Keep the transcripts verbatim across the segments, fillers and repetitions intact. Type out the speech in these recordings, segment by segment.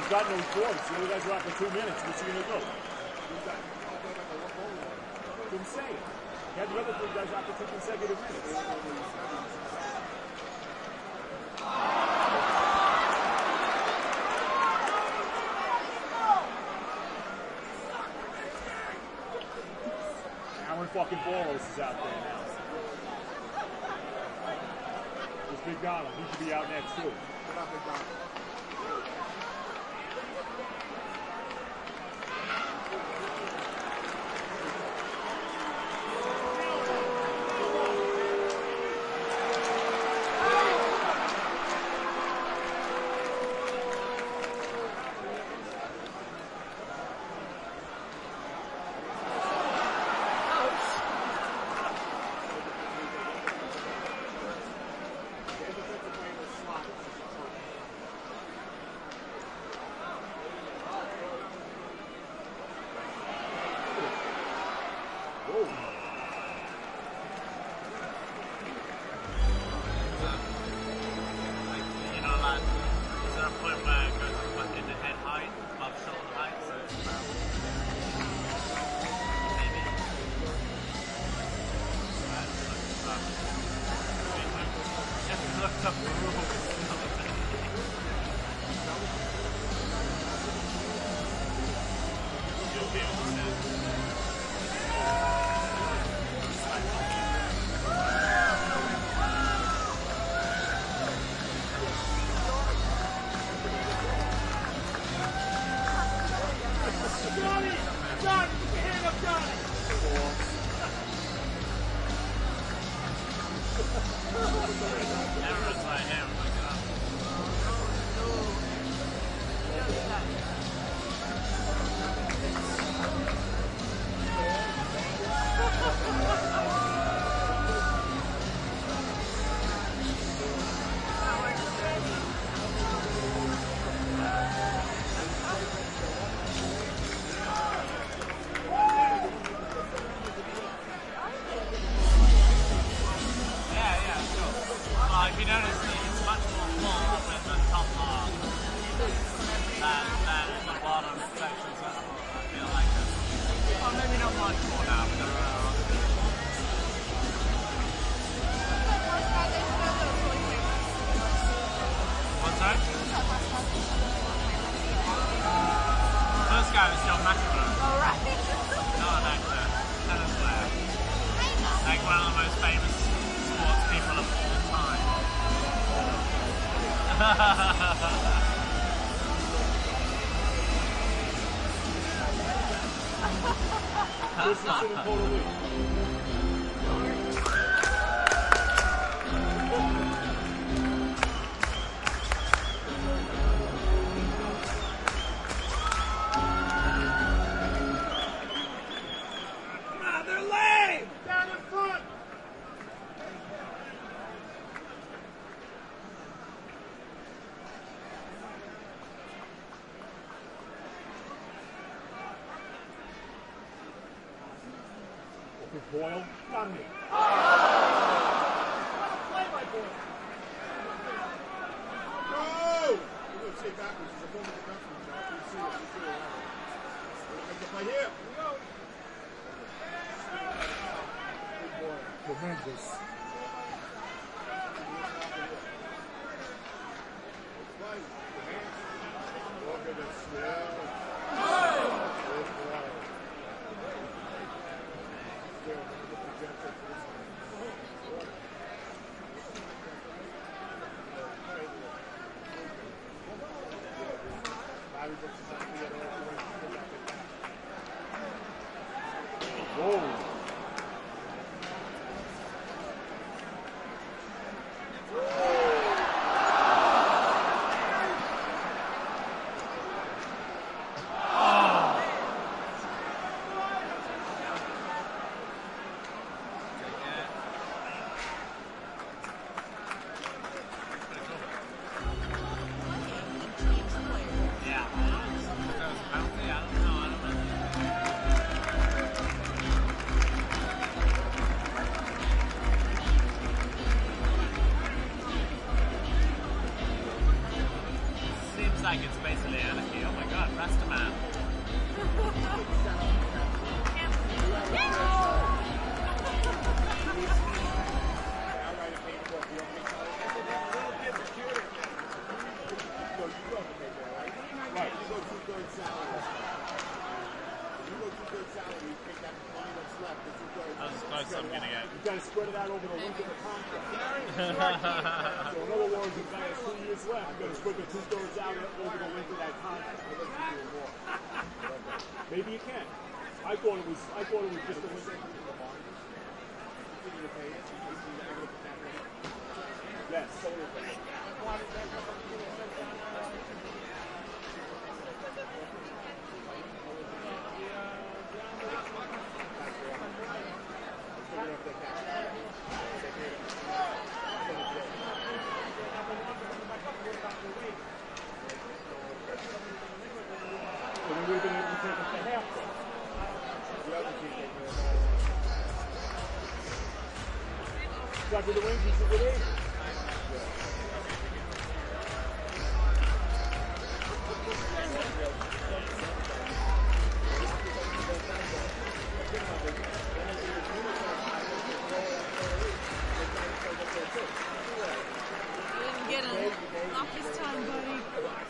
He's got no choice. The other guys are out for two minutes. What's he going to do? Didn't say it. He had the other three guys out for two consecutive minutes. Aaron fucking Boros is out there now. There's Big Donald. He should be out next too. What up, Big Donald? Boyle, got me. Play my boy. No! You're going to say backwards. There's a phone with the reference. You see it. You see it. Make the play here. Here we go. Good boy. Tremendous. Play. Your hands. Look at this. Yeah. That's as close as I'm going to get. You got to spread it out over the length of the contract. So in other words, you've got two years left. You've got to spread the two-thirds out over the length of that contract. Maybe you can. I thought it was. I thought it was just a length. Yes. Got to the range, he's a good age. Didn't get him. Off his time, buddy.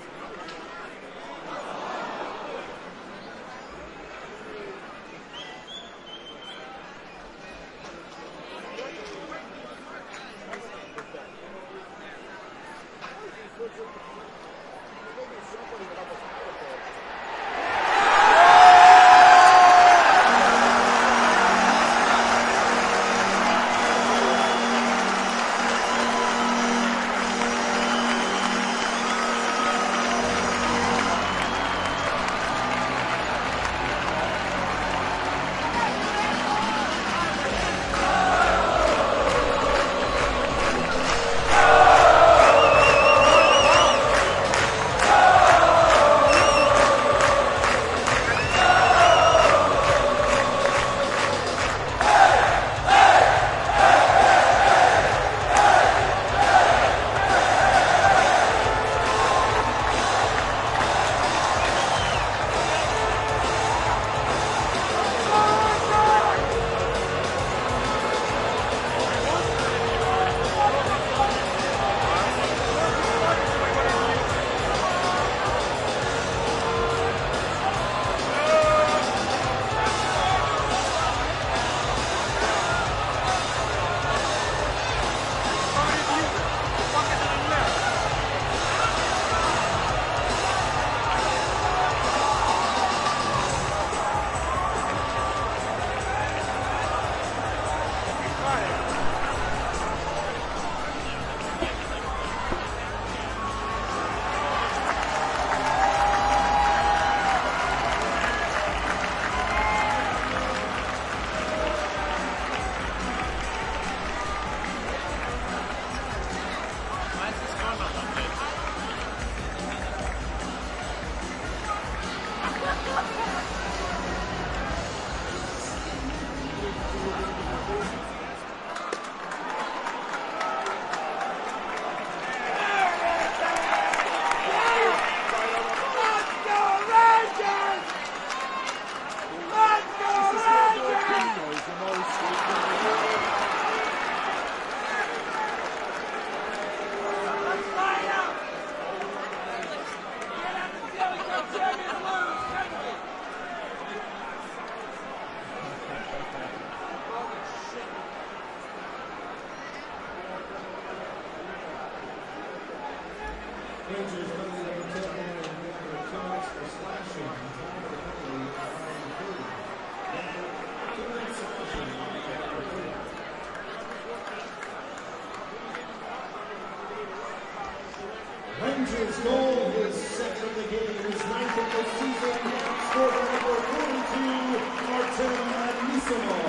Rangers goal, his second of the game, his ninth of the season, scorer number forty-two, Artem Anisimov.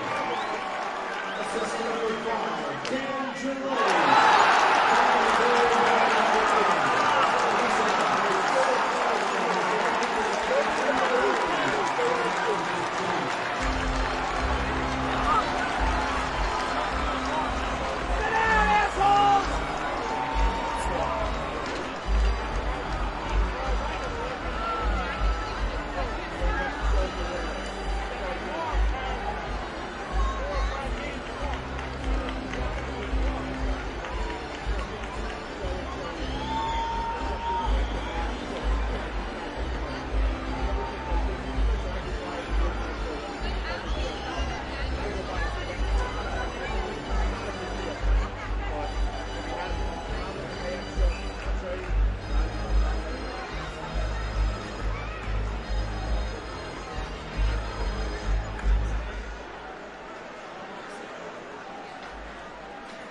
Assistant number five, Dan Jerome.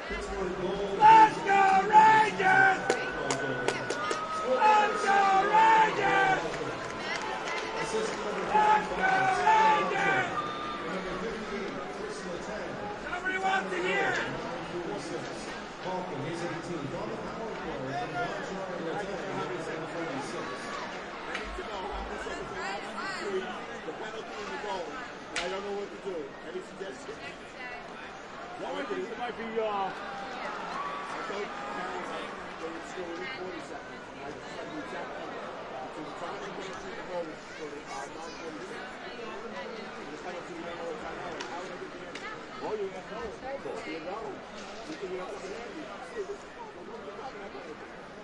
Pittsburgh Gold. Let's go Rangers! Let's go Rangers! Assistant number Let's go fifty-five, Rangers! number fifty-eight, Ursula Tang. Somebody wants to hear it! forty-six, Falcon, he's eighteen. Donna Power Forward from Bonchar and Latang, number forty-six. I need to know how many seconds they have to three, the penalty and the goal. I don't know what to do. Any suggestions? Well, I think it might be, uh, I thought Karen said they would score within forty seconds. I just said the exact number. Between the time and penalty and the goal was for uh, nine forty-six. The penalty, we don't know what time now. How would I get the answer? well, you have no schedule. You know. You think you have something handy? Hey, what's what's the problem? I thought it was-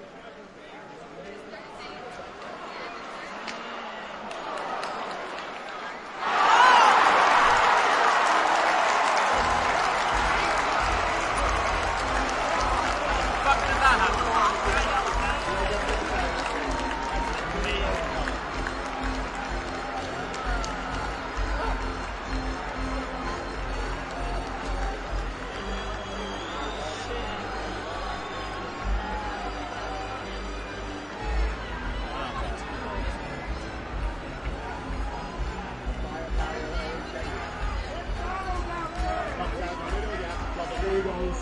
There he goes.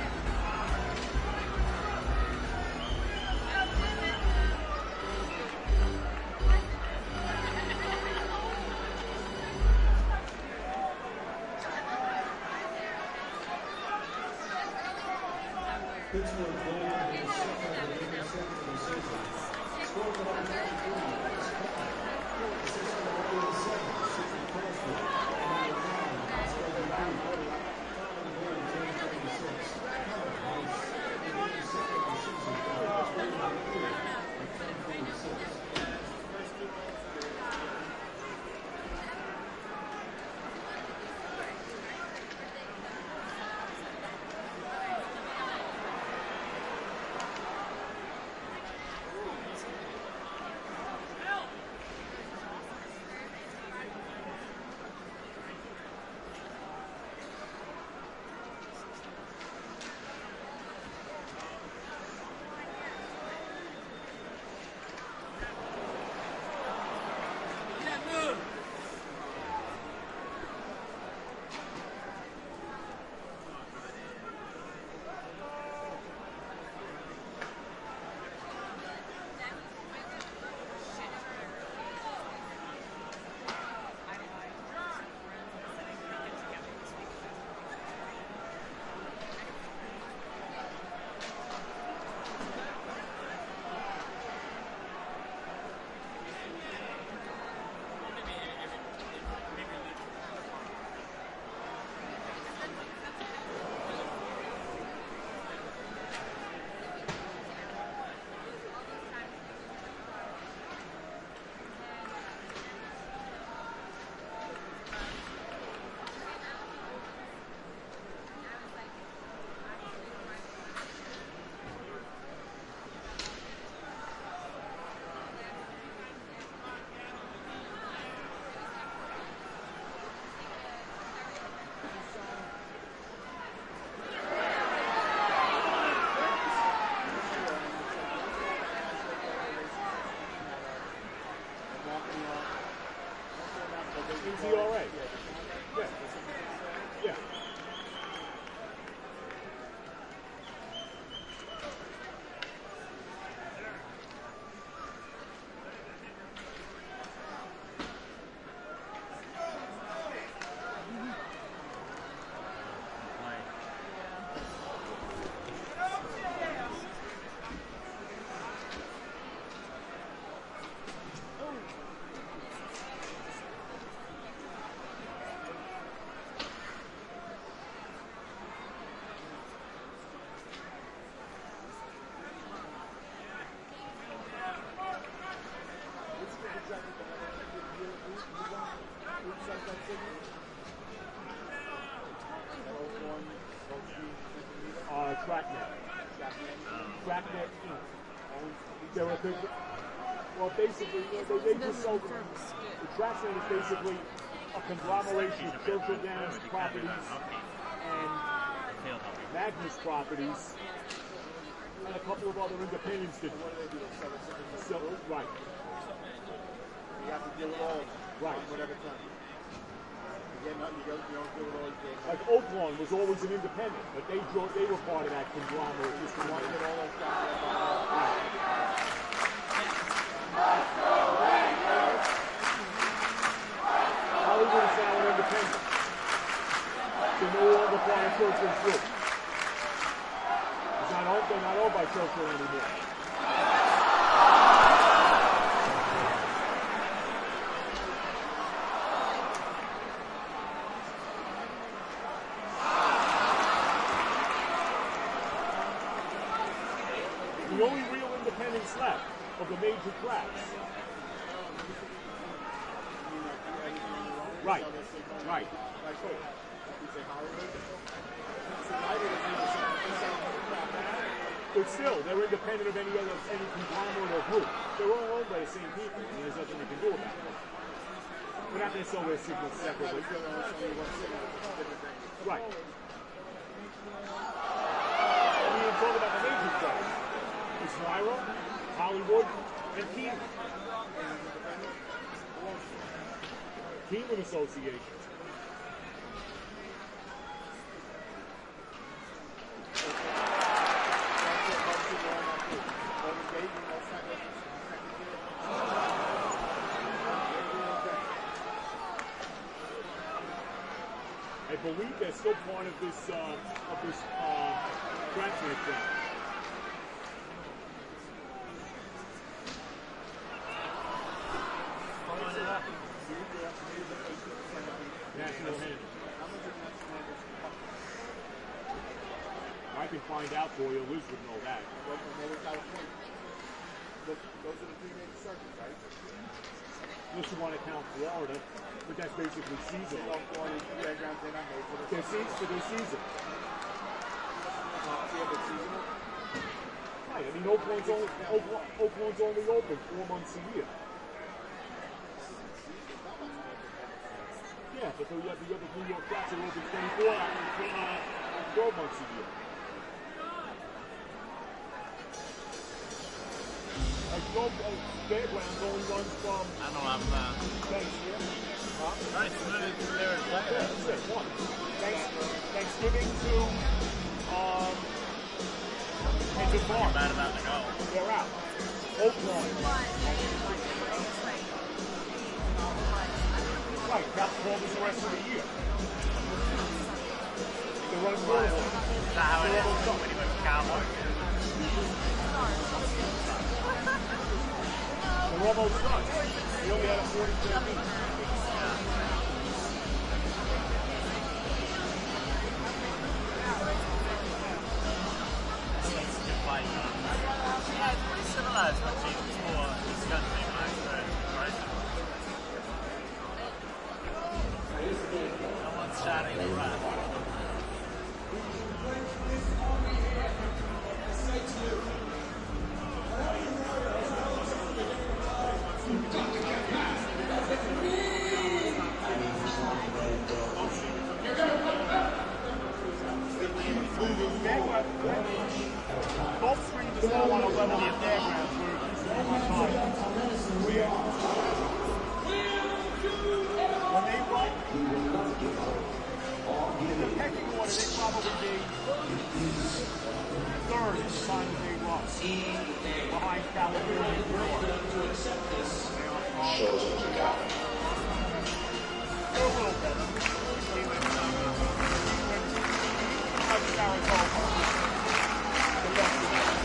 Pittsburgh Gold is second on the interception decision. Scored by twenty-three, Chris Paul. Assistant number eighty-seven, Sidney Crawford. And number nine, Pascal Dupuis. Colin Gold, ten twenty-six. Colin is the eighty-second decision. Pittsburgh Gold at ten forty-six. Is he all right? Yeah. Yeah. Uh, TrackNet. TrackNet Incorporated. They're a big, well, basically, they, they just sold them. The TrackNet is basically a conglomeration of Churchill Downs properties and P L W. Magnus Properties, and a couple of other independents that What do they do? They sell it to sell, right, You have to deal with all of them. Right. On whatever time. You get nothing, you, go, you don't deal with all these like Oaklawn was always an independent, but they drove, they were part of that conglomerate. Just You want to one. get all those guys. Hollywood is now an independent. They're no longer part of Churchill's group. It's not owned, they're not owned by Churchill anymore. The only real independents left of the major tracks. Right, right. Like who? You say Hollywood? United is in the same But still, they're independent of any other any conglomerate or group. They're all owned by the same people, and there's nothing we can do about it. We're not going to sell their signals separately. Right. We didn't talk about the major tracks. It's Lyra, Hollywood, and Keeneland. Keeneland Association. I believe they're still part of this uh, of this uh, transfer thing. National Handle. I can find out for you. Liz would know that. Those are the three major circuits, right? Unless you want to count Florida, but that's basically seasonal. All Florida fairgrounds, they're not made for the They're seasonal for their season. Yeah, but seasonal. Right. I mean, Oakland's only Oakland, Oakland's only open four months a year. Yeah, but then you have the other New York tracks that are open twenty-four out of uh, twelve months a year. Like, no, uh, Fairgrounds only runs from I know I'm uh, Thanksgiving. Huh? very familiar with their Yeah, player. that's it. One. Thanks, Thanksgiving to um, end of March. Bad about the goal. They're out. Oakland. Right, Cap covers the rest of the year. They run four. Is that how it is when he went to Cowboys? They're almost done. They only had a forty-four meet. Yeah, it's pretty similar to what teams for this country, right? No one's shouting the run. Both screens are now on a level of fairgrounds where it used to be much higher. When they run, in the pecking order, they probably be third at the time that they run, behind California and Florida. Shows what you got. They're a little better. Like Saratoga. The best of them.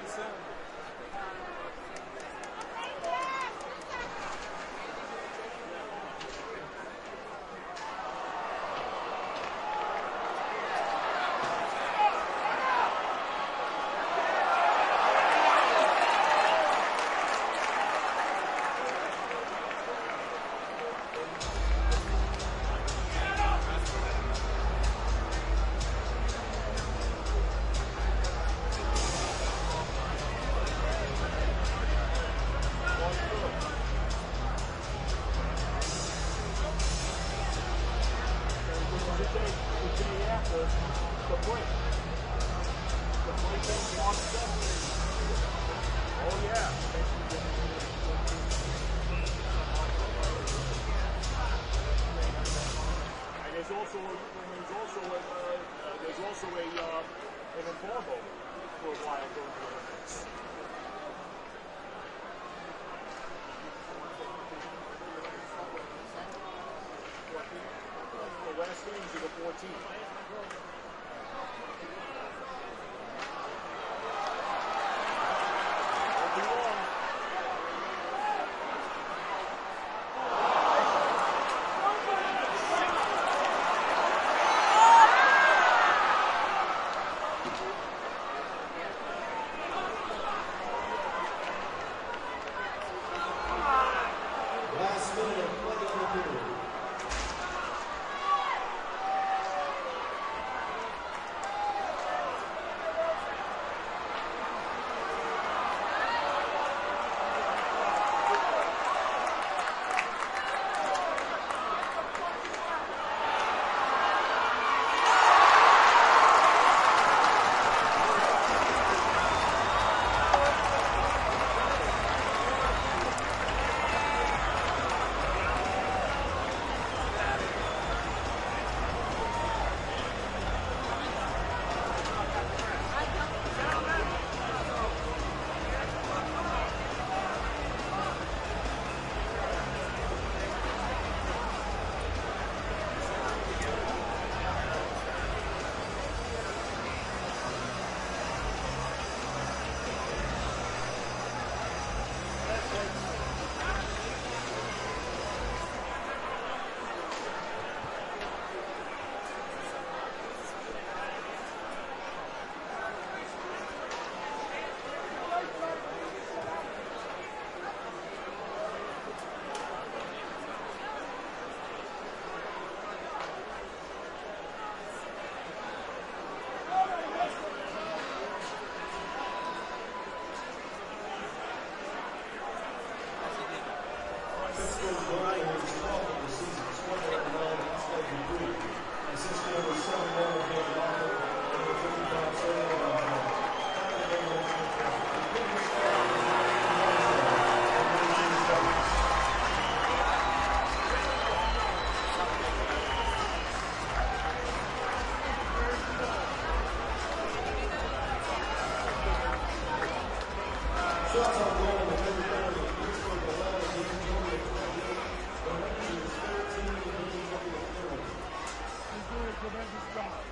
Tremendous job.